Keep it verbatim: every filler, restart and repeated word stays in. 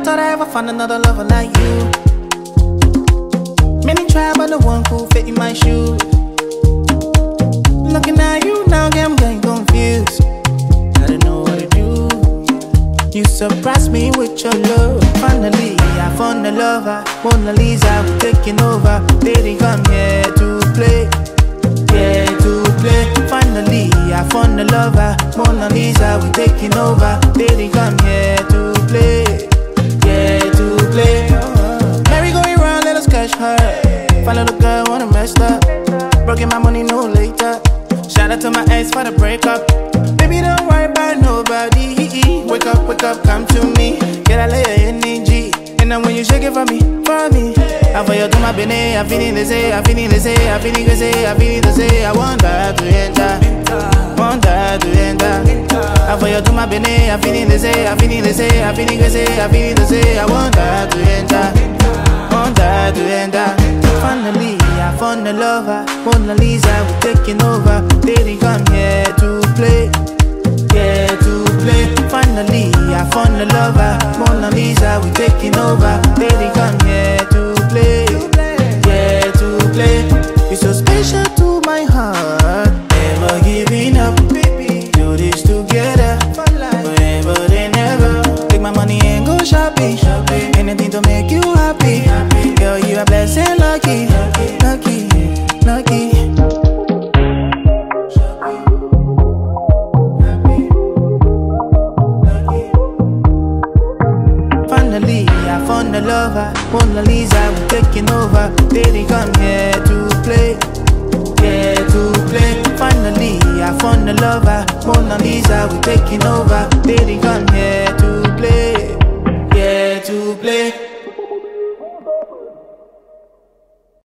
thought I ever find another lover like you. Many try, but the one cool fit in my shoes. Looking at you now, I'm getting confused. I don't know what to do. You surprised me with your love. Finally, I found a lover. Mona Lisa, we're taking over. They didn't come here to play. Yeah, to play. Finally, I found a lover. Mona Lisa, we're taking over. They didn't come here to play. Yeah, to play. Merry going round, let us catch her. Find a little girl, wanna mess up. Broken my money, no later. Shout out to my ex for the breakup. Baby, don't worry about nobody. Wake up, wake up, come to me. Get a layer energy. And then when you shake it for me, for me. I for you to my bene, I feel the say, I feel the say, I feel the say, I feel the say. I want her to enter, want her to enter. I for you to my bene, I feel the say, I feel the say, I feel the say, I feel the say. I want her to enter, want her to enter. Finally, I found a lover. Mona Lisa, we're taking over. They didn't come here to play. Yeah, to play. Finally, I found a lover. Mona Lisa, we're taking over. They didn't come here to play. Yeah, to play. You're so special to my heart. Never giving up, baby. Do this together. Forever and ever. Take my money and go shopping. Anything to make you happy. Girl, you are blessed and lucky. Lucky, lucky. Finally, I found a lover. Mona Lisa, we're taking over. They didn't come here to play. Yeah, to play. Finally, I found a lover. Mona Lisa, we're taking over. They didn't come here